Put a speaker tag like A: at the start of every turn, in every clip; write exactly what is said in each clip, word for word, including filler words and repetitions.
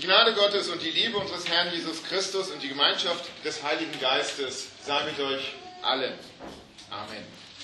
A: Gnade Gottes und die Liebe unseres Herrn Jesus Christus und die Gemeinschaft des Heiligen Geistes sei mit euch allen. Amen.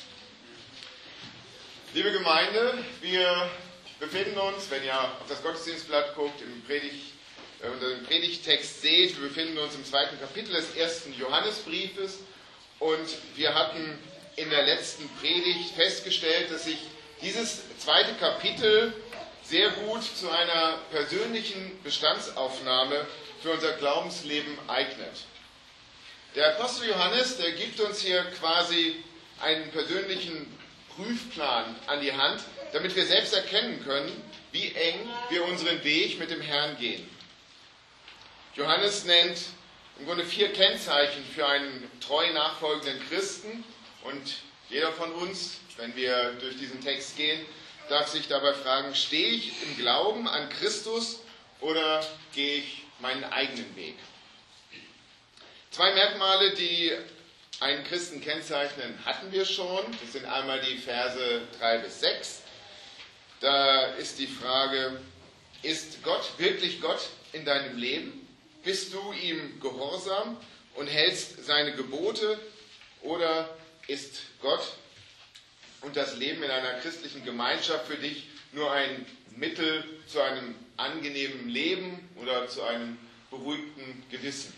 A: Liebe Gemeinde, wir befinden uns, wenn ihr auf das Gottesdienstblatt guckt, im Predigt, äh, unter dem Predigttext seht, wir befinden uns im zweiten Kapitel des ersten Johannesbriefes und wir hatten in der letzten Predigt festgestellt, dass sich dieses zweite Kapitel sehr gut zu einer persönlichen Bestandsaufnahme für unser Glaubensleben eignet. Der Apostel Johannes, der gibt uns hier quasi einen persönlichen Prüfplan an die Hand, damit wir selbst erkennen können, wie eng wir unseren Weg mit dem Herrn gehen. Johannes nennt im Grunde vier Kennzeichen für einen treu nachfolgenden Christen und jeder von uns, wenn wir durch diesen Text gehen, darf sich dabei fragen, stehe ich im Glauben an Christus oder gehe ich meinen eigenen Weg? Zwei Merkmale, die einen Christen kennzeichnen, hatten wir schon. Das sind einmal die Verse drei bis sechs. Da ist die Frage, ist Gott wirklich Gott in deinem Leben? Bist du ihm gehorsam und hältst seine Gebote? Oder ist Gott und das Leben in einer christlichen Gemeinschaft für dich nur ein Mittel zu einem angenehmen Leben oder zu einem beruhigten Gewissen?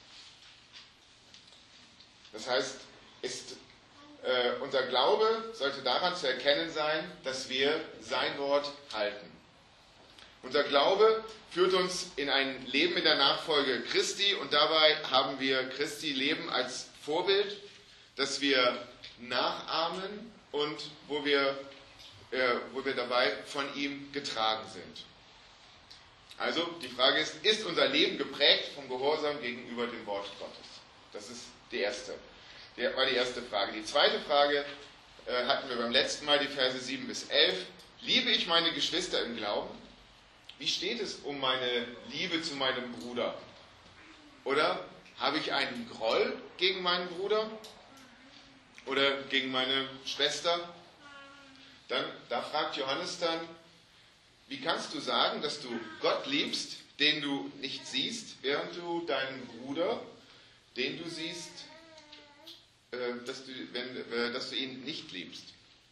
A: Das heißt, ist, äh, unser Glaube sollte daran zu erkennen sein, dass wir sein Wort halten. Unser Glaube führt uns in ein Leben in der Nachfolge Christi und dabei haben wir Christi Leben als Vorbild, das wir nachahmen und wo wir, äh, wo wir dabei von ihm getragen sind. Also die Frage ist, ist unser Leben geprägt vom Gehorsam gegenüber dem Wort Gottes? Das ist die erste, der war die erste Frage. Die zweite Frage äh, hatten wir beim letzten Mal, die Verse sieben bis elf. Liebe ich meine Geschwister im Glauben? Wie steht es um meine Liebe zu meinem Bruder? Oder habe ich einen Groll gegen meinen Bruder? Oder gegen meine Schwester? Dann, da fragt Johannes dann, wie kannst du sagen, dass du Gott liebst, den du nicht siehst, während du deinen Bruder, den du siehst, äh, dass, du, wenn, äh, dass du ihn nicht liebst?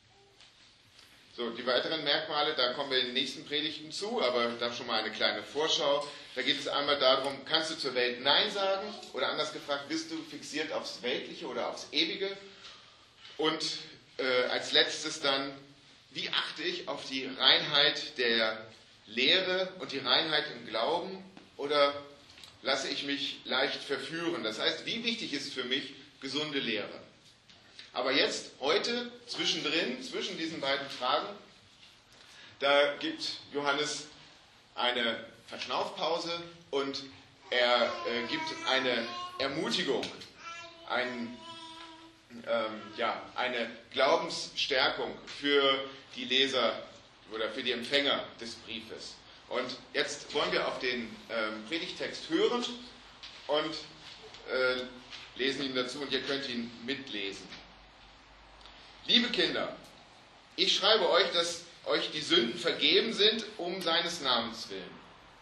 A: So, die weiteren Merkmale, da kommen wir in den nächsten Predigten zu, aber da schon mal eine kleine Vorschau. Da geht es einmal darum, kannst du zur Welt Nein sagen? Oder anders gefragt, bist du fixiert aufs Weltliche oder aufs Ewige? Und äh, als letztes dann, wie achte ich auf die Reinheit der Lehre und die Reinheit im Glauben oder lasse ich mich leicht verführen? Das heißt, wie wichtig ist für mich gesunde Lehre? Aber jetzt, heute, zwischendrin, zwischen diesen beiden Fragen, da gibt Johannes eine Verschnaufpause und er äh, gibt eine Ermutigung, ein Ähm, ja, eine Glaubensstärkung für die Leser oder für die Empfänger des Briefes. Und jetzt wollen wir auf den ähm, Predigttext hören und äh, lesen ihn dazu und ihr könnt ihn mitlesen. Liebe Kinder, ich schreibe euch, dass euch die Sünden vergeben sind, um seines Namens willen.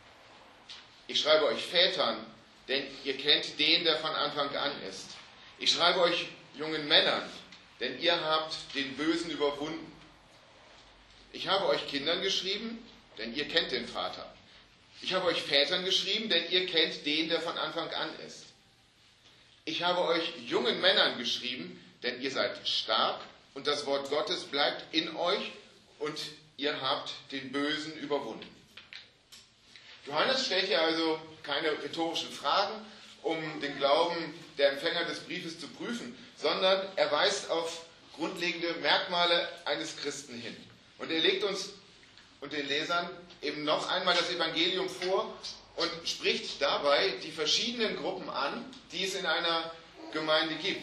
A: Ich schreibe euch Vätern, denn ihr kennt den, der von Anfang an ist. Ich schreibe euch jungen Männern, denn ihr habt den Bösen überwunden. Ich habe euch Kindern geschrieben, denn ihr kennt den Vater. Ich habe euch Vätern geschrieben, denn ihr kennt den, der von Anfang an ist. Ich habe euch jungen Männern geschrieben, denn ihr seid stark und das Wort Gottes bleibt in euch und ihr habt den Bösen überwunden. Johannes stellt hier also keine rhetorischen Fragen, um den Glauben der Empfänger des Briefes zu prüfen, sondern er weist auf grundlegende Merkmale eines Christen hin. Und er legt uns und den Lesern eben noch einmal das Evangelium vor und spricht dabei die verschiedenen Gruppen an, die es in einer Gemeinde gibt.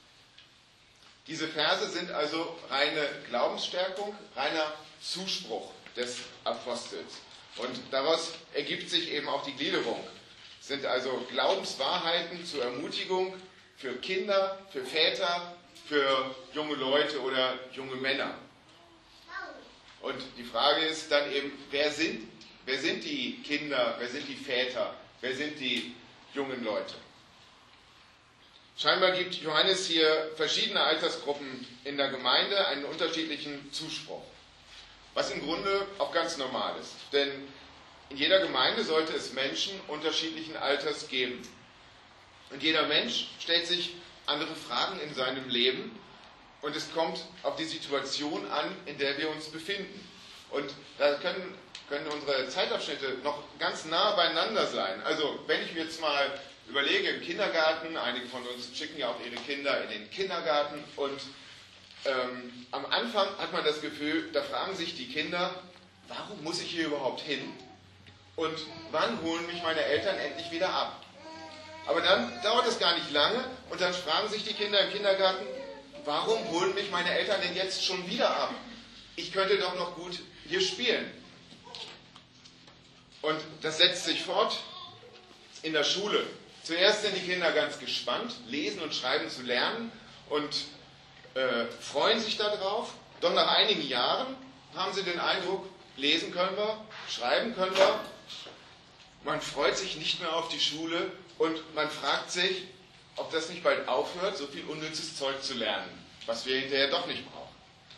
A: Diese Verse sind also reine Glaubensstärkung, reiner Zuspruch des Apostels. Und daraus ergibt sich eben auch die Gliederung. Es sind also Glaubenswahrheiten zur Ermutigung für Kinder, für Väter, für junge Leute oder junge Männer. Und die Frage ist dann eben, wer sind wer sind die Kinder, wer sind die Väter, wer sind die jungen Leute? Scheinbar gibt Johannes hier verschiedene Altersgruppen in der Gemeinde einen unterschiedlichen Zuspruch, was im Grunde auch ganz normal ist, denn in jeder Gemeinde sollte es Menschen unterschiedlichen Alters geben. Und jeder Mensch stellt sich andere Fragen in seinem Leben und es kommt auf die Situation an, in der wir uns befinden. Und da können, können unsere Zeitabschnitte noch ganz nah beieinander sein. Also wenn ich mir jetzt mal überlege, im Kindergarten, einige von uns schicken ja auch ihre Kinder in den Kindergarten und ähm, am Anfang hat man das Gefühl, da fragen sich die Kinder, warum muss ich hier überhaupt hin und wann holen mich meine Eltern endlich wieder ab? Aber dann dauert es gar nicht lange und dann fragen sich die Kinder im Kindergarten, warum holen mich meine Eltern denn jetzt schon wieder ab? Ich könnte doch noch gut hier spielen. Und das setzt sich fort in der Schule. Zuerst sind die Kinder ganz gespannt, lesen und schreiben zu lernen und äh, freuen sich darauf. Doch nach einigen Jahren haben sie den Eindruck, lesen können wir, schreiben können wir. Man freut sich nicht mehr auf die Schule und man fragt sich, ob das nicht bald aufhört, so viel unnützes Zeug zu lernen, was wir hinterher doch nicht brauchen.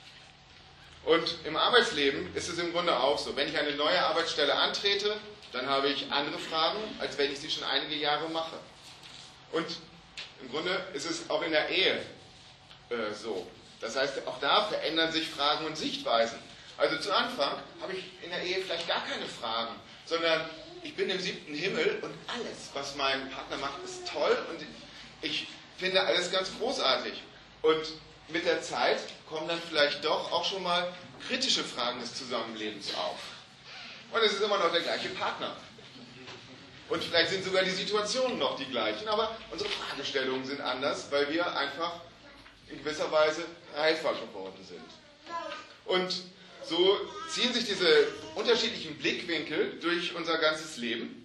A: Und im Arbeitsleben ist es im Grunde auch so. Wenn ich eine neue Arbeitsstelle antrete, dann habe ich andere Fragen, als wenn ich sie schon einige Jahre mache. Und im Grunde ist es auch in der Ehe äh, so. Das heißt, auch da verändern sich Fragen und Sichtweisen. Also zu Anfang habe ich in der Ehe vielleicht gar keine Fragen, sondern ich bin im siebten Himmel und alles, was mein Partner macht, ist toll und ich finde alles ganz großartig. Und mit der Zeit kommen dann vielleicht doch auch schon mal kritische Fragen des Zusammenlebens auf. Und es ist immer noch der gleiche Partner. Und vielleicht sind sogar die Situationen noch die gleichen, aber unsere Fragestellungen sind anders, weil wir einfach in gewisser Weise reifer geworden sind. Und so ziehen sich diese unterschiedlichen Blickwinkel durch unser ganzes Leben.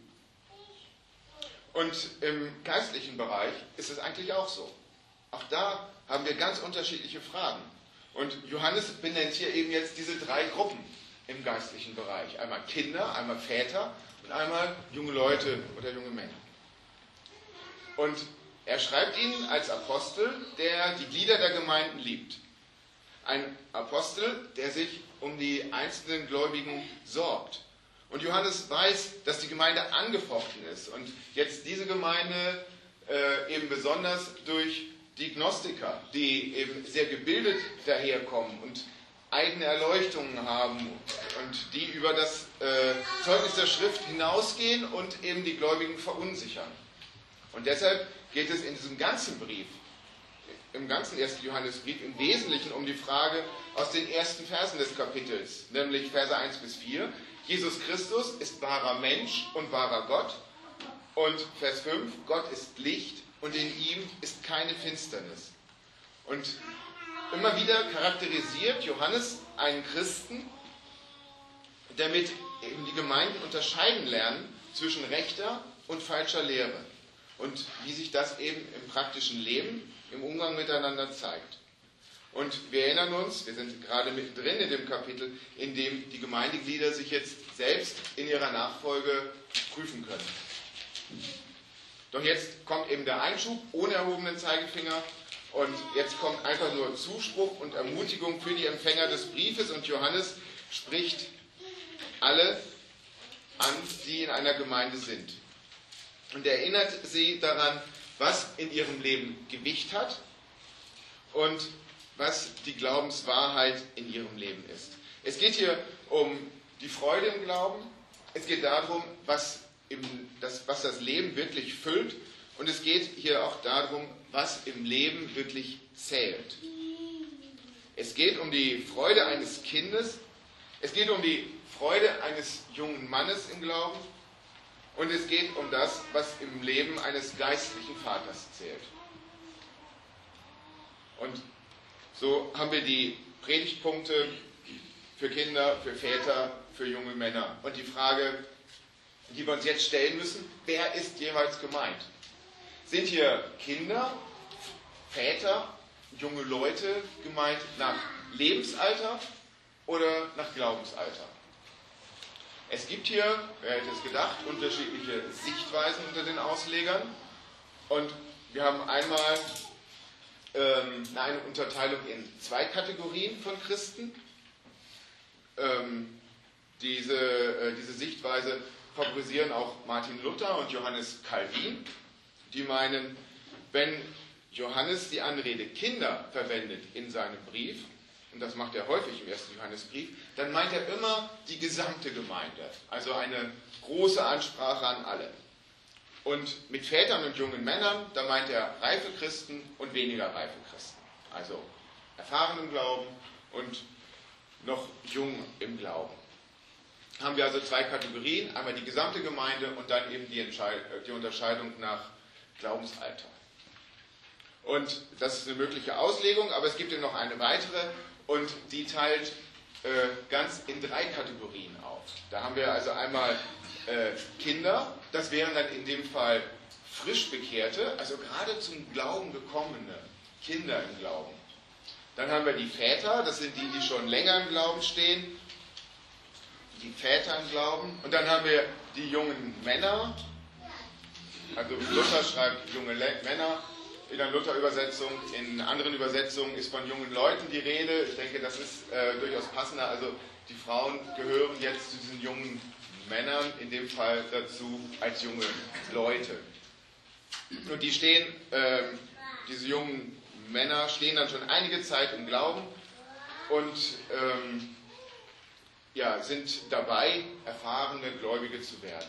A: Und im geistlichen Bereich ist es eigentlich auch so. Auch da haben wir ganz unterschiedliche Fragen. Und Johannes benennt hier eben jetzt diese drei Gruppen im geistlichen Bereich. Einmal Kinder, einmal Väter und einmal junge Leute oder junge Männer. Und er schreibt ihnen als Apostel, der die Glieder der Gemeinden liebt. Ein Apostel, der sich um die einzelnen Gläubigen sorgt. Und Johannes weiß, dass die Gemeinde angefochten ist. Und jetzt diese Gemeinde äh, eben besonders durch die Gnostiker, die eben sehr gebildet daherkommen und eigene Erleuchtungen haben und die über das äh, Zeugnis der Schrift hinausgehen und eben die Gläubigen verunsichern. Und deshalb geht es in diesem ganzen Brief, im ganzen ersten Johannesbrief im Wesentlichen um die Frage aus den ersten Versen des Kapitels, nämlich Verse eins bis vier. Jesus Christus ist wahrer Mensch und wahrer Gott. Und Vers fünf, Gott ist Licht und in ihm ist keine Finsternis. Und immer wieder charakterisiert Johannes einen Christen, damit eben die Gemeinden unterscheiden lernen zwischen rechter und falscher Lehre. Und wie sich das eben im praktischen Leben, im Umgang miteinander zeigt. Und wir erinnern uns, wir sind gerade mittendrin in dem Kapitel, in dem die Gemeindeglieder sich jetzt selbst in ihrer Nachfolge prüfen können. Doch jetzt kommt eben der Einschub ohne erhobenen Zeigefinger und jetzt kommt einfach nur Zuspruch und Ermutigung für die Empfänger des Briefes und Johannes spricht alle an, die in einer Gemeinde sind. Und er erinnert sie daran, was in ihrem Leben Gewicht hat und was die Glaubenswahrheit in ihrem Leben ist. Es geht hier um die Freude im Glauben, es geht darum, was, im, das, was das Leben wirklich füllt und es geht hier auch darum, was im Leben wirklich zählt. Es geht um die Freude eines Kindes, es geht um die Freude eines jungen Mannes im Glauben und es geht um das, was im Leben eines geistlichen Vaters zählt. Und so haben wir die Predigtpunkte für Kinder, für Väter, für junge Männer. Und die Frage, die wir uns jetzt stellen müssen, wer ist jeweils gemeint? Sind hier Kinder, Väter, junge Leute gemeint nach Lebensalter oder nach Glaubensalter? Es gibt hier, wer hätte es gedacht, unterschiedliche Sichtweisen unter den Auslegern. Und wir haben einmal ähm, eine Unterteilung in zwei Kategorien von Christen. Ähm, diese, äh, diese Sichtweise favorisieren auch Martin Luther und Johannes Calvin. Die meinen, wenn Johannes die Anrede Kinder verwendet in seinem Brief, und das macht er häufig im ersten Johannesbrief, dann meint er immer die gesamte Gemeinde, also eine große Ansprache an alle. Und mit Vätern und jungen Männern, da meint er reife Christen und weniger reife Christen, also erfahren im Glauben und noch jung im Glauben. Haben wir also zwei Kategorien, einmal die gesamte Gemeinde und dann eben die, die Unterscheidung nach Glaubensalter. Und das ist eine mögliche Auslegung, aber es gibt eben noch eine weitere und die teilt äh, ganz in drei Kategorien auf. Da haben wir also einmal äh, Kinder, das wären dann in dem Fall frisch Bekehrte, also gerade zum Glauben gekommene Kinder im Glauben. Dann haben wir die Väter, das sind die, die schon länger im Glauben stehen, die Väter im Glauben. Und dann haben wir die jungen Männer, also Luther schreibt junge Le- Männer, in der Luther-Übersetzung, in anderen Übersetzungen ist von jungen Leuten die Rede. Ich denke, das ist äh, durchaus passender. Also die Frauen gehören jetzt zu diesen jungen Männern, in dem Fall dazu als junge Leute. Und die stehen, äh, diese jungen Männer stehen dann schon einige Zeit im Glauben und ähm, ja, sind dabei, erfahrene Gläubige zu werden.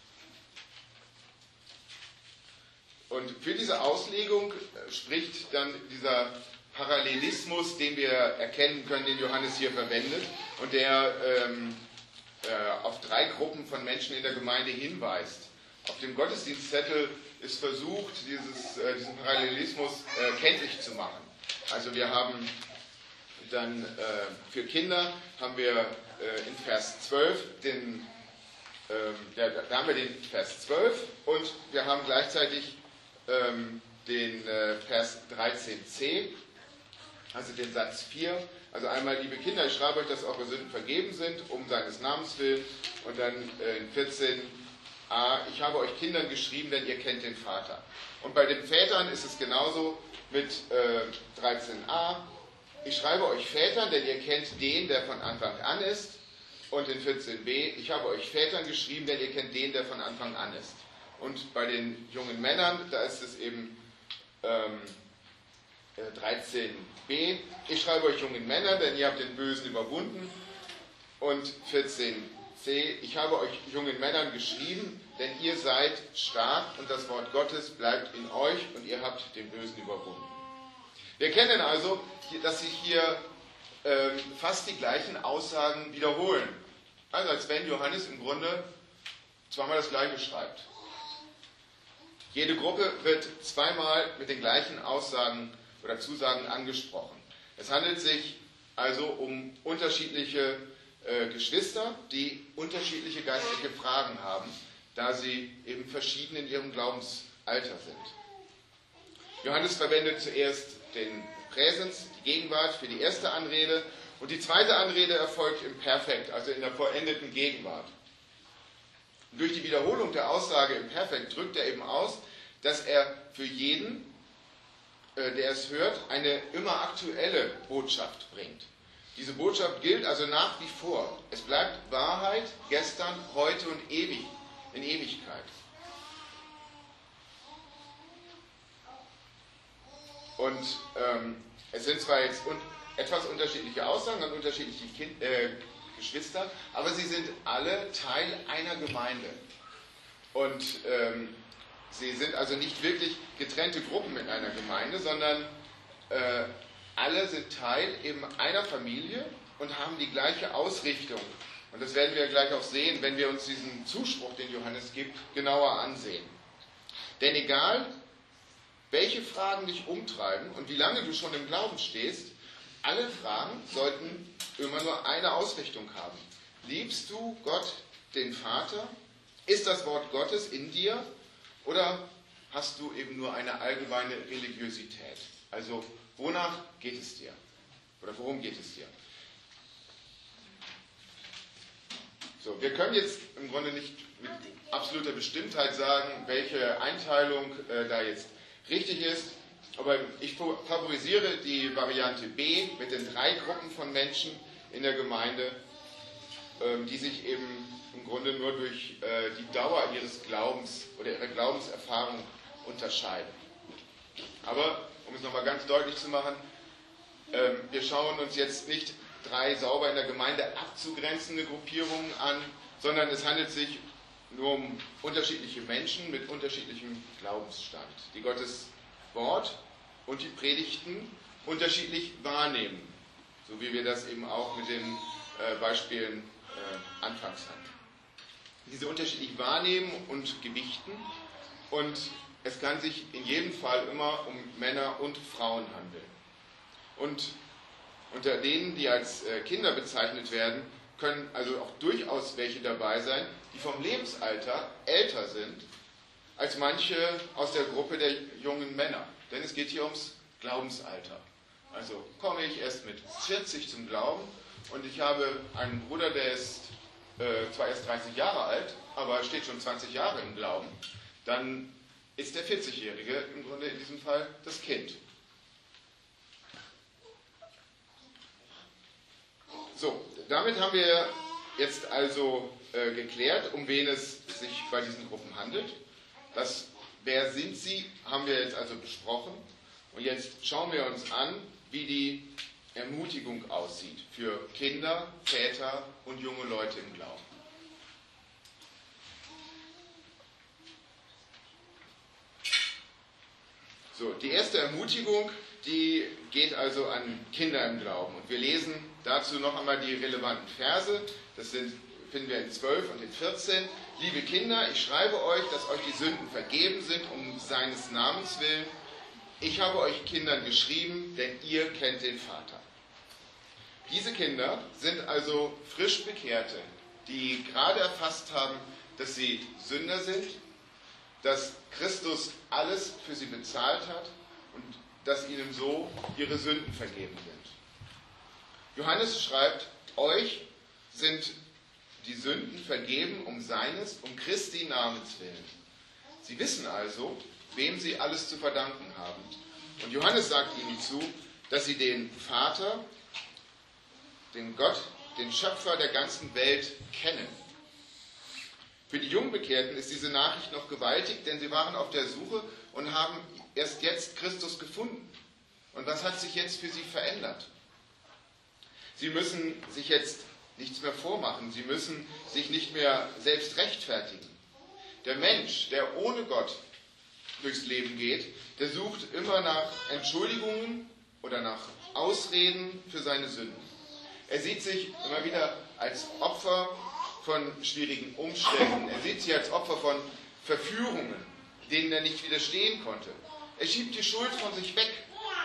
A: Und für diese Auslegung spricht dann dieser Parallelismus, den wir erkennen können, den Johannes hier verwendet und der ähm, äh, auf drei Gruppen von Menschen in der Gemeinde hinweist. Auf dem Gottesdienstzettel ist versucht, dieses, äh, diesen Parallelismus äh, kenntlich zu machen. Also wir haben dann äh, für Kinder haben wir äh, in Vers zwölf den, äh, da, da haben wir den Vers zwölf und wir haben gleichzeitig den Vers dreizehn c, also den Satz vier. Also einmal, liebe Kinder, ich schreibe euch, dass eure Sünden vergeben sind, um seines Namens willen. Und dann in vierzehn a, ich habe euch Kindern geschrieben, denn ihr kennt den Vater. Und bei den Vätern ist es genauso mit dreizehn a, ich schreibe euch Vätern, denn ihr kennt den, der von Anfang an ist. Und in vierzehn b, ich habe euch Vätern geschrieben, denn ihr kennt den, der von Anfang an ist. Und bei den jungen Männern, da ist es eben ähm, dreizehn b, ich schreibe euch jungen Männern, denn ihr habt den Bösen überwunden. Und vierzehn c, ich habe euch jungen Männern geschrieben, denn ihr seid stark und das Wort Gottes bleibt in euch und ihr habt den Bösen überwunden. Wir kennen also, dass sich hier ähm, fast die gleichen Aussagen wiederholen. Also als wenn Johannes im Grunde zweimal das Gleiche schreibt. Jede Gruppe wird zweimal mit den gleichen Aussagen oder Zusagen angesprochen. Es handelt sich also um unterschiedliche äh, Geschwister, die unterschiedliche geistliche Fragen haben, da sie eben verschieden in ihrem Glaubensalter sind. Johannes verwendet zuerst den Präsens, die Gegenwart, für die erste Anrede und die zweite Anrede erfolgt im Perfekt, also in der vollendeten Gegenwart. Und durch die Wiederholung der Aussage im Perfekt drückt er eben aus, dass er für jeden, äh, der es hört, eine immer aktuelle Botschaft bringt. Diese Botschaft gilt also nach wie vor. Es bleibt Wahrheit gestern, heute und ewig, in Ewigkeit. Und ähm, es sind zwar jetzt un- etwas unterschiedliche Aussagen an unterschiedliche kind- äh, Geschwister, aber sie sind alle Teil einer Gemeinde. Und ähm, sie sind also nicht wirklich getrennte Gruppen in einer Gemeinde, sondern äh, alle sind Teil eben einer Familie und haben die gleiche Ausrichtung. Und das werden wir gleich auch sehen, wenn wir uns diesen Zuspruch, den Johannes gibt, genauer ansehen. Denn egal, welche Fragen dich umtreiben und wie lange du schon im Glauben stehst, alle Fragen sollten immer nur eine Ausrichtung haben. Liebst du Gott, den Vater? Ist das Wort Gottes in dir? Oder hast du eben nur eine allgemeine Religiosität? Also, wonach geht es dir? Oder worum geht es dir? So, wir können jetzt im Grunde nicht mit absoluter Bestimmtheit sagen, welche Einteilung äh, da jetzt richtig ist, aber ich favorisiere die Variante B mit den drei Gruppen von Menschen in der Gemeinde, ähm, die sich eben im Grunde nur durch äh, die Dauer ihres Glaubens oder ihrer Glaubenserfahrung unterscheiden. Aber, um es nochmal ganz deutlich zu machen, äh, wir schauen uns jetzt nicht drei sauber in der Gemeinde abzugrenzende Gruppierungen an, sondern es handelt sich nur um unterschiedliche Menschen mit unterschiedlichem Glaubensstand, die Gottes Wort und die Predigten unterschiedlich wahrnehmen, so wie wir das eben auch mit den äh, Beispielen äh, anfangs hatten. Diese unterschiedlich wahrnehmen und gewichten, und es kann sich in jedem Fall immer um Männer und Frauen handeln. Und unter denen, die als Kinder bezeichnet werden, können also auch durchaus welche dabei sein, die vom Lebensalter älter sind als manche aus der Gruppe der jungen Männer. Denn es geht hier ums Glaubensalter. Also komme ich erst mit vierzig zum Glauben und ich habe einen Bruder, der ist äh, zwar erst dreißig Jahre alt, aber steht schon zwanzig Jahre im Glauben, dann ist der vierzigjährige im Grunde in diesem Fall das Kind. So, damit haben wir jetzt also äh, geklärt, um wen es sich bei diesen Gruppen handelt. Das, wer sind sie, haben wir jetzt also besprochen. Und jetzt schauen wir uns an, wie die Ermutigung aussieht für Kinder, Väter und junge Leute im Glauben. So, die erste Ermutigung, die geht also an Kinder im Glauben. Und wir lesen dazu noch einmal die relevanten Verse. Das sind, finden wir in zwölf und in vierzehn. Liebe Kinder, ich schreibe euch, dass euch die Sünden vergeben sind, um seines Namens willen. Ich habe euch Kindern geschrieben, denn ihr kennt den Vater. Diese Kinder sind also frisch Bekehrte, die gerade erfasst haben, dass sie Sünder sind, dass Christus alles für sie bezahlt hat und dass ihnen so ihre Sünden vergeben sind. Johannes schreibt, euch sind die Sünden vergeben um seines, um Christi Namens willen. Sie wissen also, wem sie alles zu verdanken haben. Und Johannes sagt ihnen zu, dass sie den Vater, den Gott, den Schöpfer der ganzen Welt kennen. Für die Jungbekehrten ist diese Nachricht noch gewaltig, denn sie waren auf der Suche und haben erst jetzt Christus gefunden. Und was hat sich jetzt für sie verändert? Sie müssen sich jetzt nichts mehr vormachen. Sie müssen sich nicht mehr selbst rechtfertigen. Der Mensch, der ohne Gott durchs Leben geht, der sucht immer nach Entschuldigungen oder nach Ausreden für seine Sünden. Er sieht sich immer wieder als Opfer von schwierigen Umständen. Er sieht sich als Opfer von Verführungen, denen er nicht widerstehen konnte. Er schiebt die Schuld von sich weg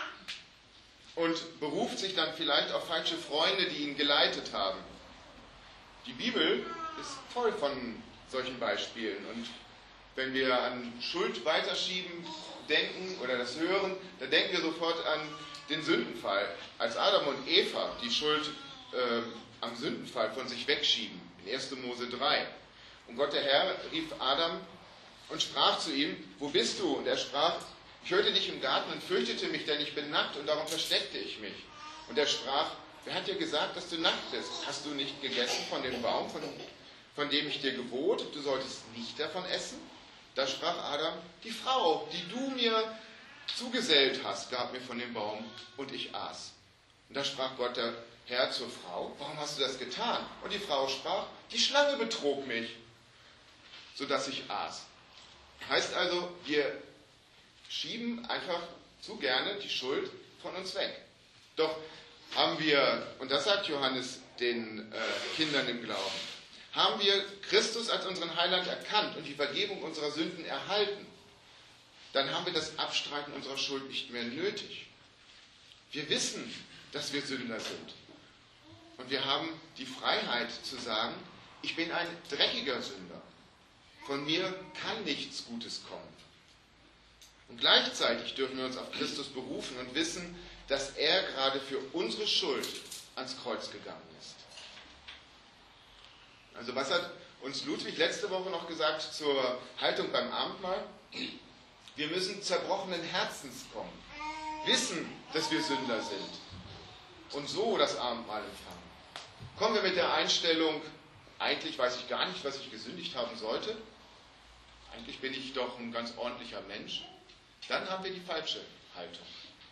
A: und beruft sich dann vielleicht auf falsche Freunde, die ihn geleitet haben. Die Bibel ist voll von solchen Beispielen. Und wenn wir an Schuld weiterschieben denken oder das hören, dann denken wir sofort an den Sündenfall. Als Adam und Eva die Schuld äh, am Sündenfall von sich wegschieben, in erster Mose drei. Und Gott der Herr rief Adam und sprach zu ihm, wo bist du? Und er sprach, ich hörte dich im Garten und fürchtete mich, denn ich bin nackt und darum versteckte ich mich. Und er sprach, wer hat dir gesagt, dass du nackt bist? Hast du nicht gegessen von dem Baum, von, von dem ich dir gebot, du solltest nicht davon essen? Da sprach Adam, die Frau, die du mir zugesellt hast, gab mir von dem Baum und ich aß. Und da sprach Gott der Herr zur Frau, warum hast du das getan? Und die Frau sprach, die Schlange betrog mich, sodass ich aß. Heißt also, wir schieben einfach zu gerne die Schuld von uns weg. Doch haben wir, und das sagt Johannes den äh, Kindern im Glauben, haben wir Christus als unseren Heiland erkannt und die Vergebung unserer Sünden erhalten, dann haben wir das Abstreiten unserer Schuld nicht mehr nötig. Wir wissen, dass wir Sünder sind. Und wir haben die Freiheit zu sagen, ich bin ein dreckiger Sünder. Von mir kann nichts Gutes kommen. Und gleichzeitig dürfen wir uns auf Christus berufen und wissen, dass er gerade für unsere Schuld ans Kreuz gegangen ist. Also was hat uns Ludwig letzte Woche noch gesagt zur Haltung beim Abendmahl? Wir müssen zerbrochenen Herzens kommen, wissen, dass wir Sünder sind und so das Abendmahl empfangen. Kommen wir mit der Einstellung, eigentlich weiß ich gar nicht, was ich gesündigt haben sollte, eigentlich bin ich doch ein ganz ordentlicher Mensch, dann haben wir die falsche Haltung.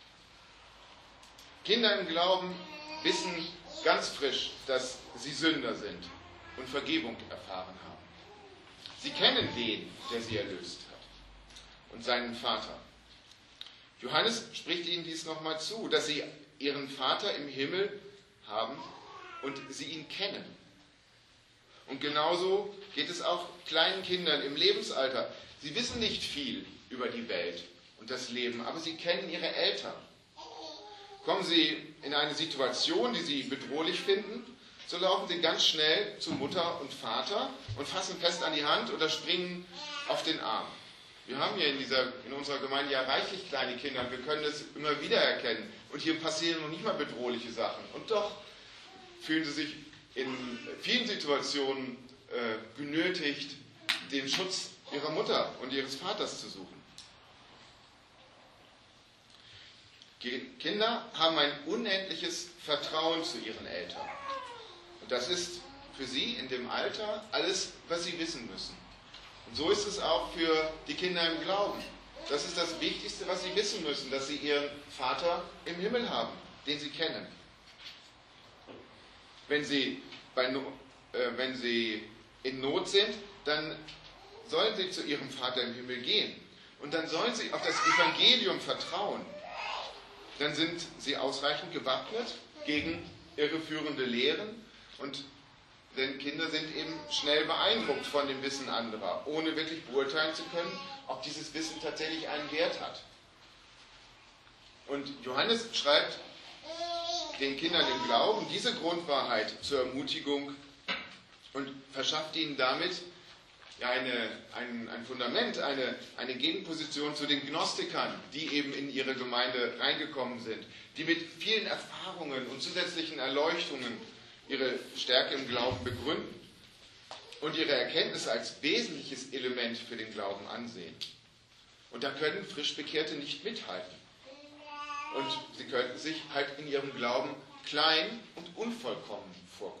A: Kinder im Glauben wissen ganz frisch, dass sie Sünder sind und Vergebung erfahren haben. Sie kennen den, der sie erlöst hat und seinen Vater. Johannes spricht ihnen dies nochmal zu, dass sie ihren Vater im Himmel haben und sie ihn kennen. Und genauso geht es auch kleinen Kindern im Lebensalter. Sie wissen nicht viel über die Welt und das Leben, aber sie kennen ihre Eltern. Kommen sie in eine Situation, die sie bedrohlich finden, so laufen sie ganz schnell zu Mutter und Vater und fassen fest an die Hand oder springen auf den Arm. Wir haben hier in, dieser, in unserer Gemeinde ja reichlich kleine Kinder und wir können das immer wieder erkennen. Und hier passieren noch nicht mal bedrohliche Sachen. Und doch fühlen sie sich in vielen Situationen äh, genötigt, den Schutz ihrer Mutter und ihres Vaters zu suchen. Kinder haben ein unendliches Vertrauen zu ihren Eltern. Und das ist für sie in dem Alter alles, was sie wissen müssen. Und so ist es auch für die Kinder im Glauben. Das ist das Wichtigste, was sie wissen müssen, dass sie ihren Vater im Himmel haben, den sie kennen. Wenn sie, bei no, äh, wenn sie in Not sind, dann sollen sie zu ihrem Vater im Himmel gehen. Und dann sollen sie auf das Evangelium vertrauen. Dann sind sie ausreichend gewappnet gegen irreführende Lehren. Und denn Kinder sind eben schnell beeindruckt von dem Wissen anderer, ohne wirklich beurteilen zu können, ob dieses Wissen tatsächlich einen Wert hat. Und Johannes schreibt den Kindern im Glauben diese Grundwahrheit zur Ermutigung und verschafft ihnen damit eine, ein, ein Fundament, eine, eine Gegenposition zu den Gnostikern, die eben in ihre Gemeinde reingekommen sind, die mit vielen Erfahrungen und zusätzlichen Erleuchtungen ihre Stärke im Glauben begründen und ihre Erkenntnis als wesentliches Element für den Glauben ansehen. Und da können Frischbekehrte nicht mithalten. Und sie könnten sich halt in ihrem Glauben klein und unvollkommen vorkommen.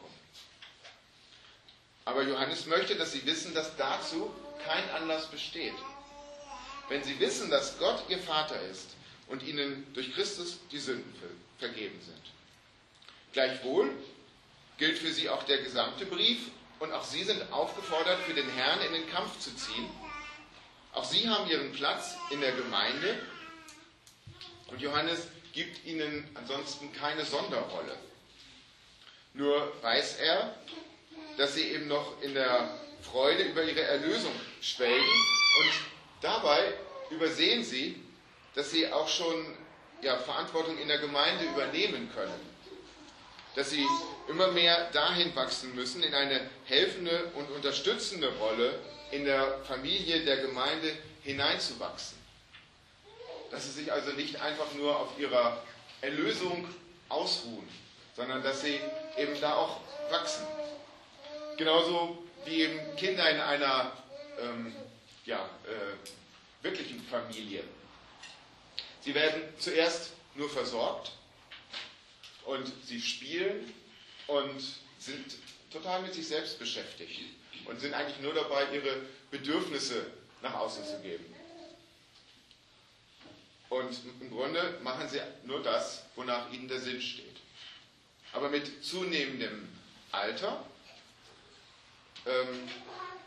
A: Aber Johannes möchte, dass sie wissen, dass dazu kein Anlass besteht. Wenn sie wissen, dass Gott ihr Vater ist und ihnen durch Christus die Sünden vergeben sind. Gleichwohl gilt für sie auch der gesamte Brief und auch sie sind aufgefordert, für den Herrn in den Kampf zu ziehen. Auch sie haben ihren Platz in der Gemeinde und Johannes gibt ihnen ansonsten keine Sonderrolle. Nur weiß er, dass sie eben noch in der Freude über ihre Erlösung schwelgen und dabei übersehen sie, dass sie auch schon ja, Verantwortung in der Gemeinde übernehmen können. Dass sie immer mehr dahin wachsen müssen, in eine helfende und unterstützende Rolle in der Familie der Gemeinde hineinzuwachsen. Dass sie sich also nicht einfach nur auf ihrer Erlösung ausruhen, sondern dass sie eben da auch wachsen. Genauso wie eben Kinder in einer ähm, ja, äh, wirklichen Familie. Sie werden zuerst nur versorgt und sie spielen und sind total mit sich selbst beschäftigt und sind eigentlich nur dabei, ihre Bedürfnisse nach außen zu geben. Und im Grunde machen sie nur das, wonach ihnen der Sinn steht. Aber mit zunehmendem Alter ähm,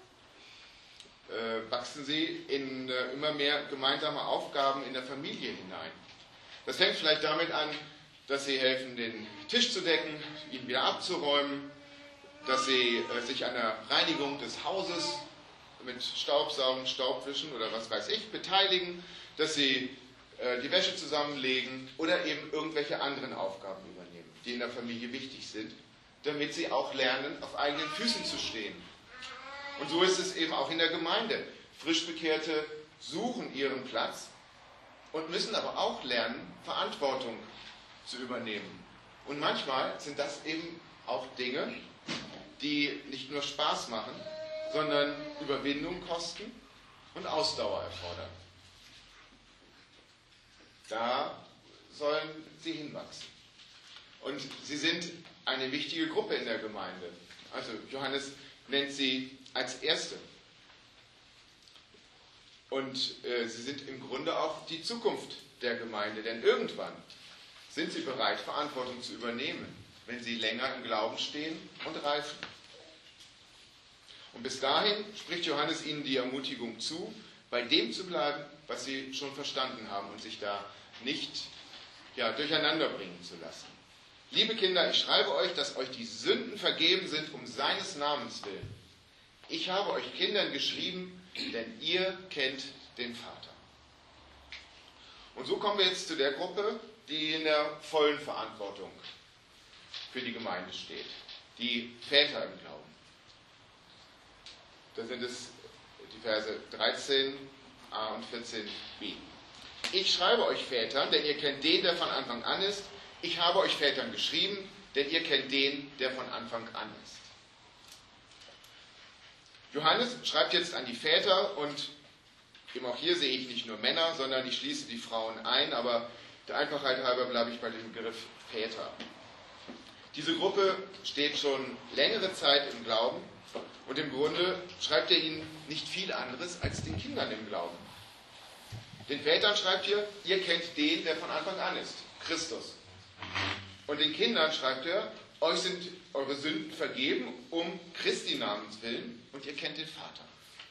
A: äh, wachsen sie in äh, immer mehr gemeinsame Aufgaben in der Familie hinein. Das fängt vielleicht damit an, dass sie helfen, den Tisch zu decken, ihn wieder abzuräumen, dass sie äh, sich an der Reinigung des Hauses mit Staubsaugen, Staubwischen oder was weiß ich beteiligen, dass sie äh, die Wäsche zusammenlegen oder eben irgendwelche anderen Aufgaben übernehmen, die in der Familie wichtig sind, damit sie auch lernen, auf eigenen Füßen zu stehen. Und so ist es eben auch in der Gemeinde. Frischbekehrte suchen ihren Platz und müssen aber auch lernen, Verantwortung zu übernehmen. Und manchmal sind das eben auch Dinge, die nicht nur Spaß machen, sondern Überwindung kosten und Ausdauer erfordern. Da sollen sie hinwachsen. Und sie sind eine wichtige Gruppe in der Gemeinde. Also Johannes nennt sie als Erste. Und äh, sie sind im Grunde auch die Zukunft der Gemeinde, denn irgendwann sind sie bereit, Verantwortung zu übernehmen, wenn sie länger im Glauben stehen und reifen. Und bis dahin spricht Johannes ihnen die Ermutigung zu, bei dem zu bleiben, was sie schon verstanden haben und sich da nicht ja, durcheinander bringen zu lassen. Liebe Kinder, ich schreibe euch, dass euch die Sünden vergeben sind um seines Namens willen. Ich habe euch Kindern geschrieben, denn ihr kennt den Vater. Und so kommen wir jetzt zu der Gruppe, die in der vollen Verantwortung für die Gemeinde steht. Die Väter im Glauben. Da sind es die Verse dreizehn a und vierzehn b. Ich schreibe euch Vätern, denn ihr kennt den, der von Anfang an ist. Ich habe euch Vätern geschrieben, denn ihr kennt den, der von Anfang an ist. Johannes schreibt jetzt an die Väter und eben auch hier sehe ich nicht nur Männer, sondern ich schließe die Frauen ein, aber der Einfachheit halber bleibe ich bei dem Begriff Väter. Diese Gruppe steht schon längere Zeit im Glauben und im Grunde schreibt er ihnen nicht viel anderes als den Kindern im Glauben. Den Vätern schreibt ihr, ihr kennt den, der von Anfang an ist, Christus. Und den Kindern schreibt er, euch sind eure Sünden vergeben, um Christi Namens willen, und ihr kennt den Vater.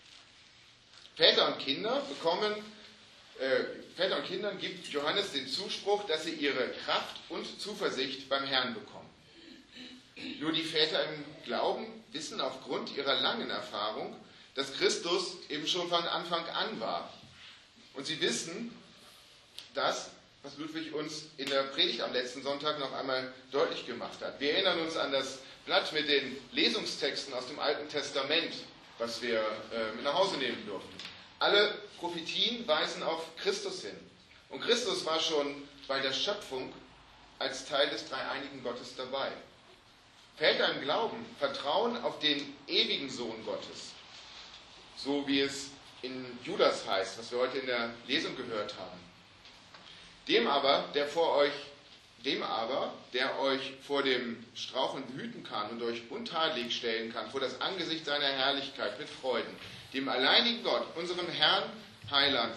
A: Väter und Kinder bekommen, äh, Väter und Kindern gibt Johannes den Zuspruch, dass sie ihre Kraft und Zuversicht beim Herrn bekommen. Nur die Väter im Glauben wissen aufgrund ihrer langen Erfahrung, dass Christus eben schon von Anfang an war. Und sie wissen, dass, was Ludwig uns in der Predigt am letzten Sonntag noch einmal deutlich gemacht hat. Wir erinnern uns an das Blatt mit den Lesungstexten aus dem Alten Testament, was wir äh, mit nach Hause nehmen durften. Alle Prophetien weisen auf Christus hin. Und Christus war schon bei der Schöpfung als Teil des dreieinigen Gottes dabei. Väter im Glauben vertrauen auf den ewigen Sohn Gottes, so wie es in Judas heißt, was wir heute in der Lesung gehört haben. Dem aber, der vor euch, dem aber, der euch vor dem Straucheln behüten kann und euch untadelig stellen kann vor das Angesicht seiner Herrlichkeit mit Freuden, dem alleinigen Gott, unserem Herrn, Heiland,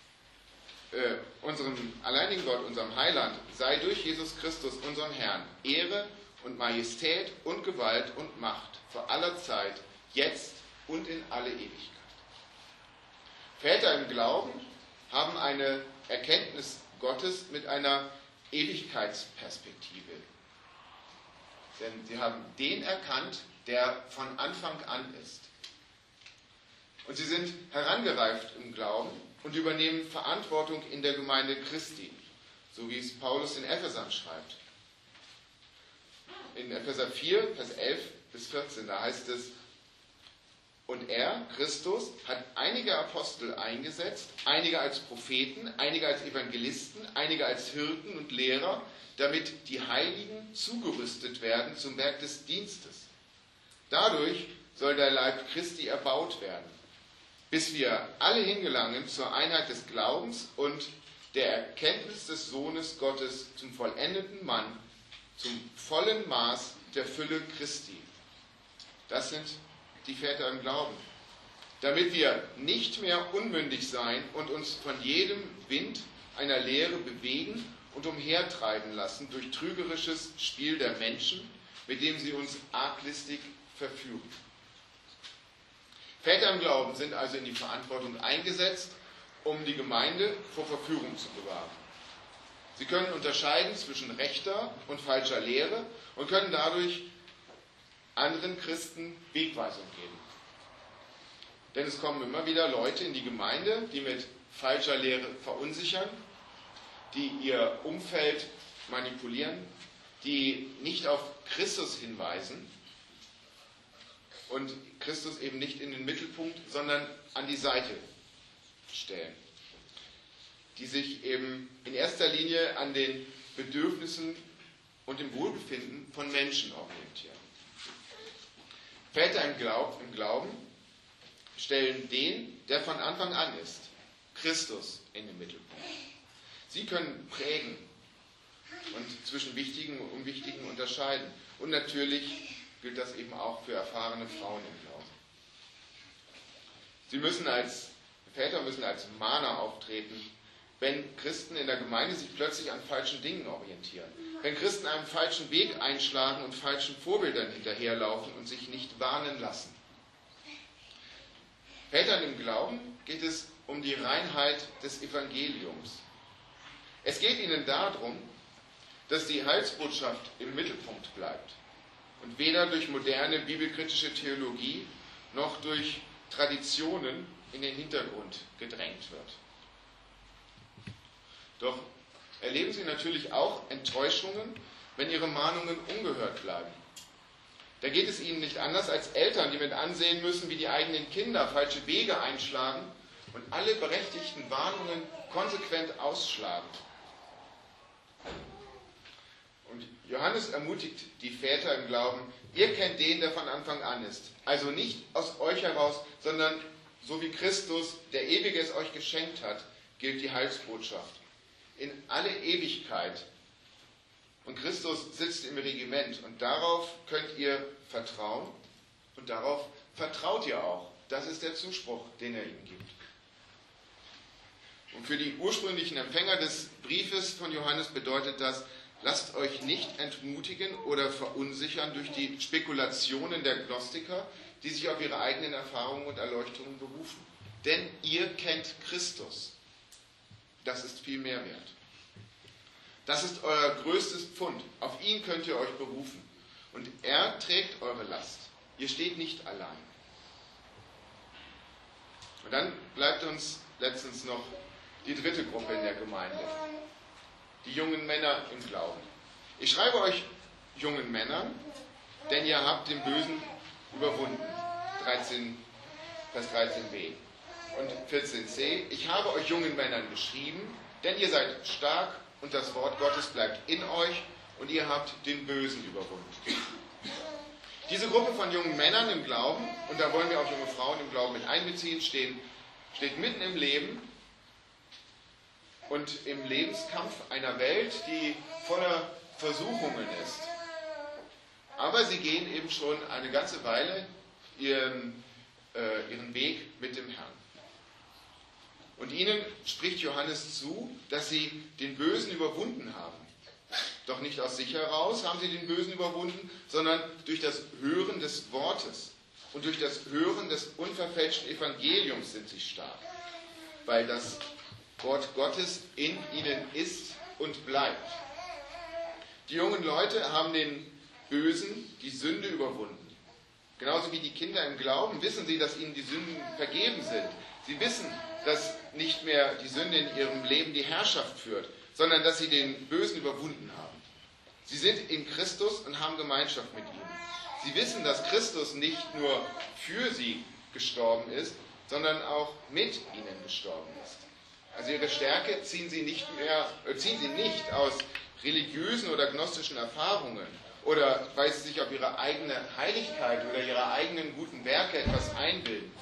A: äh, unserem alleinigen Gott, unserem Heiland, sei durch Jesus Christus, unseren Herrn, Ehre und Majestät und Gewalt und Macht vor aller Zeit, jetzt und in alle Ewigkeit. Väter im Glauben haben eine Erkenntnis Gottes mit einer Ewigkeitsperspektive. Denn sie haben den erkannt, der von Anfang an ist. Und sie sind herangereift im Glauben und übernehmen Verantwortung in der Gemeinde Christi, so wie es Paulus in Ephesern schreibt. In Epheser vier, Vers elf bis vierzehn, da heißt es, und er, Christus, hat einige Apostel eingesetzt, einige als Propheten, einige als Evangelisten, einige als Hirten und Lehrer, damit die Heiligen zugerüstet werden zum Werk des Dienstes. Dadurch soll der Leib Christi erbaut werden, bis wir alle hingelangen zur Einheit des Glaubens und der Erkenntnis des Sohnes Gottes zum vollendeten Mann, zum vollen Maß der Fülle Christi. Das sind die Väter im Glauben, damit wir nicht mehr unmündig sein und uns von jedem Wind einer Lehre bewegen und umhertreiben lassen durch trügerisches Spiel der Menschen, mit dem sie uns arglistig verführen. Väter im Glauben sind also in die Verantwortung eingesetzt, um die Gemeinde vor Verführung zu bewahren. Sie können unterscheiden zwischen rechter und falscher Lehre und können dadurch anderen Christen Wegweisung geben. Denn es kommen immer wieder Leute in die Gemeinde, die mit falscher Lehre verunsichern, die ihr Umfeld manipulieren, die nicht auf Christus hinweisen und Christus eben nicht in den Mittelpunkt, sondern an die Seite stellen. Die sich eben in erster Linie an den Bedürfnissen und dem Wohlbefinden von Menschen orientieren. Väter im, Glaub, im Glauben stellen den, der von Anfang an ist, Christus, in den Mittelpunkt. Sie können prägen und zwischen Wichtigen und Unwichtigen unterscheiden. Und natürlich gilt das eben auch für erfahrene Frauen im Glauben. Sie müssen als Väter müssen als Mahner auftreten, wenn Christen in der Gemeinde sich plötzlich an falschen Dingen orientieren. Wenn Christen einen falschen Weg einschlagen und falschen Vorbildern hinterherlaufen und sich nicht warnen lassen. Vätern im Glauben geht es um die Reinheit des Evangeliums. Es geht ihnen darum, dass die Heilsbotschaft im Mittelpunkt bleibt und weder durch moderne bibelkritische Theologie noch durch Traditionen in den Hintergrund gedrängt wird. Doch erleben sie natürlich auch Enttäuschungen, wenn ihre Mahnungen ungehört bleiben. Da geht es ihnen nicht anders als Eltern, die mit ansehen müssen, wie die eigenen Kinder falsche Wege einschlagen und alle berechtigten Warnungen konsequent ausschlagen. Und Johannes ermutigt die Väter im Glauben, ihr kennt den, der von Anfang an ist. Also nicht aus euch heraus, sondern so wie Christus, der Ewige, es euch geschenkt hat, gilt die Heilsbotschaft. In alle Ewigkeit. Und Christus sitzt im Regiment und darauf könnt ihr vertrauen und darauf vertraut ihr auch. Das ist der Zuspruch, den er ihnen gibt. Und für die ursprünglichen Empfänger des Briefes von Johannes bedeutet das, lasst euch nicht entmutigen oder verunsichern durch die Spekulationen der Gnostiker, die sich auf ihre eigenen Erfahrungen und Erleuchtungen berufen. Denn ihr kennt Christus. Das ist viel mehr wert. Das ist euer größtes Pfund. Auf ihn könnt ihr euch berufen. Und er trägt eure Last. Ihr steht nicht allein. Und dann bleibt uns letztens noch die dritte Gruppe in der Gemeinde. Die jungen Männer im Glauben. Ich schreibe euch jungen Männern, denn ihr habt den Bösen überwunden. dreizehn, Vers dreizehn b. Und vierzehn c. Ich habe euch jungen Männern geschrieben, denn ihr seid stark und das Wort Gottes bleibt in euch und ihr habt den Bösen überwunden. Diese Gruppe von jungen Männern im Glauben, und da wollen wir auch junge Frauen im Glauben mit einbeziehen, stehen, steht mitten im Leben und im Lebenskampf einer Welt, die voller Versuchungen ist. Aber sie gehen eben schon eine ganze Weile ihren, äh, ihren Weg mit dem Herrn. Und ihnen spricht Johannes zu, dass sie den Bösen überwunden haben. Doch nicht aus sich heraus haben sie den Bösen überwunden, sondern durch das Hören des Wortes und durch das Hören des unverfälschten Evangeliums sind sie stark. Weil das Wort Gottes in ihnen ist und bleibt. Die jungen Leute haben den Bösen, die Sünde überwunden. Genauso wie die Kinder im Glauben wissen sie, dass ihnen die Sünden vergeben sind. Sie wissen, dass nicht mehr die Sünde in ihrem Leben die Herrschaft führt, sondern dass sie den Bösen überwunden haben. Sie sind in Christus und haben Gemeinschaft mit ihm. Sie wissen, dass Christus nicht nur für sie gestorben ist, sondern auch mit ihnen gestorben ist. Also ihre Stärke ziehen sie nicht mehr, äh, ziehen sie nicht aus religiösen oder gnostischen Erfahrungen oder weil sie sich auf ihre eigene Heiligkeit oder ihre eigenen guten Werke etwas einbilden,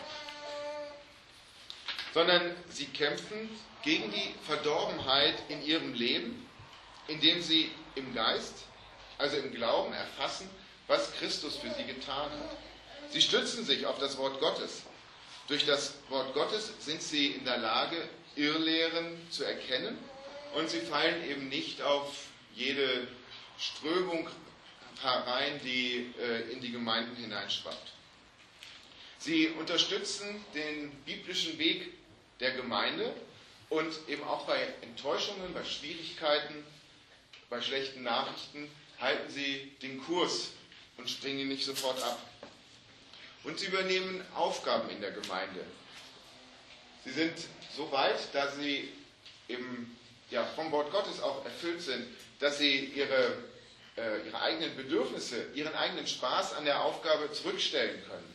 A: sondern sie kämpfen gegen die Verdorbenheit in ihrem Leben, indem sie im Geist, also im Glauben, erfassen, was Christus für sie getan hat. Sie stützen sich auf das Wort Gottes. Durch das Wort Gottes sind sie in der Lage, Irrlehren zu erkennen und sie fallen eben nicht auf jede Strömung herein, die äh, in die Gemeinden hineinschwappt. Sie unterstützen den biblischen Weg der Gemeinde und eben auch bei Enttäuschungen, bei Schwierigkeiten, bei schlechten Nachrichten halten sie den Kurs und springen nicht sofort ab. Und sie übernehmen Aufgaben in der Gemeinde. Sie sind so weit, dass sie eben, ja, vom Wort Gottes auch erfüllt sind, dass sie ihre, äh, ihre eigenen Bedürfnisse, ihren eigenen Spaß an der Aufgabe zurückstellen können.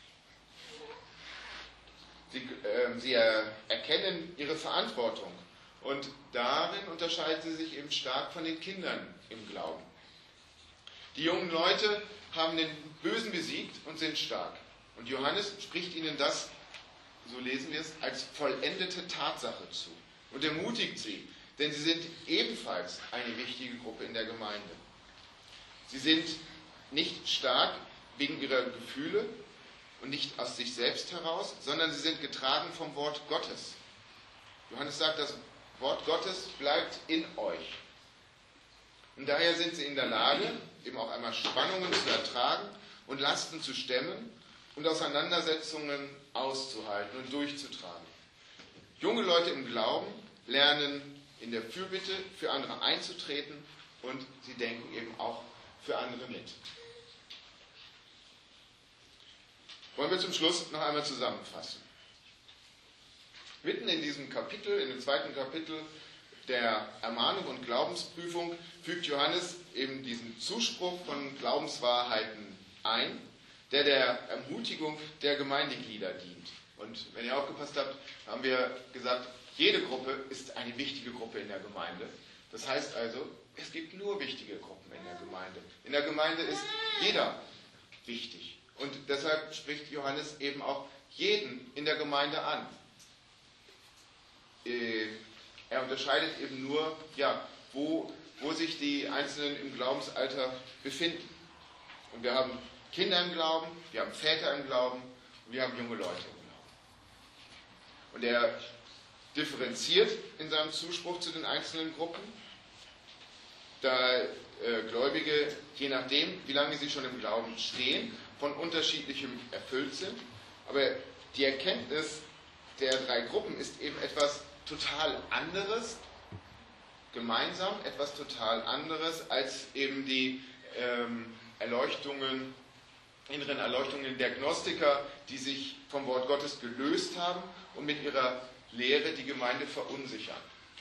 A: Sie, äh, sie er, erkennen ihre Verantwortung und darin unterscheiden sie sich eben stark von den Kindern im Glauben. Die jungen Leute haben den Bösen besiegt und sind stark. Und Johannes spricht ihnen das, so lesen wir es, als vollendete Tatsache zu und ermutigt sie, denn sie sind ebenfalls eine wichtige Gruppe in der Gemeinde. Sie sind nicht stark wegen ihrer Gefühle und nicht aus sich selbst heraus, sondern sie sind getragen vom Wort Gottes. Johannes sagt, das Wort Gottes bleibt in euch. Und daher sind sie in der Lage, eben auch einmal Spannungen zu ertragen und Lasten zu stemmen und Auseinandersetzungen auszuhalten und durchzutragen. Junge Leute im Glauben lernen in der Fürbitte für andere einzutreten und sie denken eben auch für andere mit. Wollen wir zum Schluss noch einmal zusammenfassen. Mitten in diesem Kapitel, in dem zweiten Kapitel der Ermahnung und Glaubensprüfung, fügt Johannes eben diesen Zuspruch von Glaubenswahrheiten ein, der der Ermutigung der Gemeindeglieder dient. Und wenn ihr aufgepasst habt, haben wir gesagt, jede Gruppe ist eine wichtige Gruppe in der Gemeinde. Das heißt also, es gibt nur wichtige Gruppen in der Gemeinde. In der Gemeinde ist jeder wichtig. Und deshalb spricht Johannes eben auch jeden in der Gemeinde an. Er unterscheidet eben nur, ja, wo, wo sich die Einzelnen im Glaubensalter befinden. Und wir haben Kinder im Glauben, wir haben Väter im Glauben und wir haben junge Leute im Glauben. Und er differenziert in seinem Zuspruch zu den einzelnen Gruppen, da äh, Gläubige, je nachdem, wie lange sie schon im Glauben stehen, von unterschiedlichem erfüllt sind. Aber die Erkenntnis der drei Gruppen ist eben etwas total anderes, gemeinsam etwas total anderes als eben die ähm, Erleuchtungen, inneren Erleuchtungen der Gnostiker, die sich vom Wort Gottes gelöst haben und mit ihrer Lehre die Gemeinde verunsichern.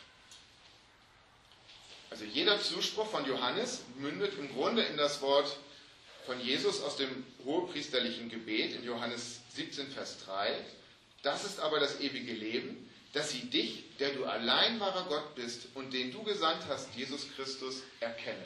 A: Also jeder Zuspruch von Johannes mündet im Grunde in das Wort von Jesus aus dem hohepriesterlichen Gebet in Johannes siebzehn, Vers drei. Das ist aber das ewige Leben, dass sie dich, der du allein wahrer Gott bist und den du gesandt hast, Jesus Christus, erkennen.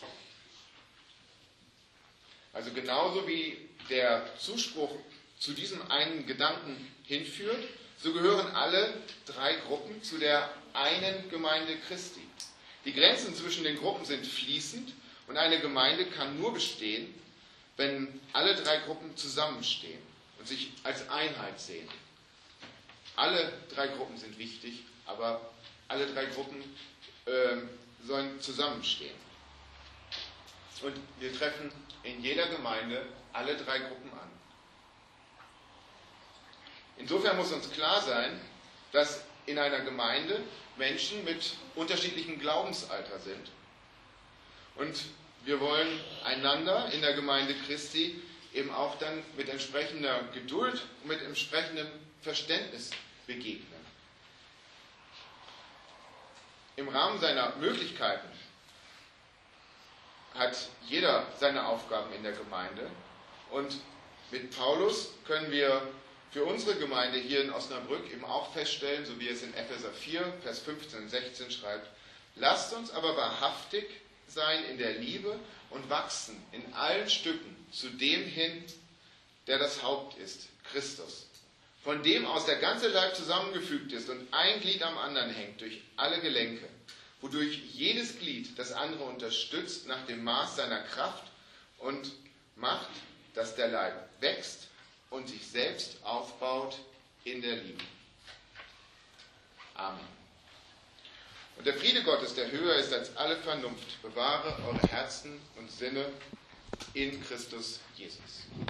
A: Also genauso wie der Zuspruch zu diesem einen Gedanken hinführt, so gehören alle drei Gruppen zu der einen Gemeinde Christi. Die Grenzen zwischen den Gruppen sind fließend und eine Gemeinde kann nur bestehen, wenn alle drei Gruppen zusammenstehen und sich als Einheit sehen. Alle drei Gruppen sind wichtig, aber alle drei Gruppen äh, sollen zusammenstehen. Und wir treffen in jeder Gemeinde alle drei Gruppen an. Insofern muss uns klar sein, dass in einer Gemeinde Menschen mit unterschiedlichem Glaubensalter sind. Und wir wollen einander in der Gemeinde Christi eben auch dann mit entsprechender Geduld und mit entsprechendem Verständnis begegnen. Im Rahmen seiner Möglichkeiten hat jeder seine Aufgaben in der Gemeinde und mit Paulus können wir für unsere Gemeinde hier in Osnabrück eben auch feststellen, so wie es in Epheser vier, Vers fünfzehn und sechzehn schreibt, lasst uns aber wahrhaftig sein in der Liebe und wachsen in allen Stücken zu dem hin, der das Haupt ist, Christus, von dem aus der ganze Leib zusammengefügt ist und ein Glied am anderen hängt durch alle Gelenke, wodurch jedes Glied das andere unterstützt nach dem Maß seiner Kraft und macht, dass der Leib wächst und sich selbst aufbaut in der Liebe. Amen. Und der Friede Gottes, der höher ist als alle Vernunft, bewahre eure Herzen und Sinne in Christus Jesus.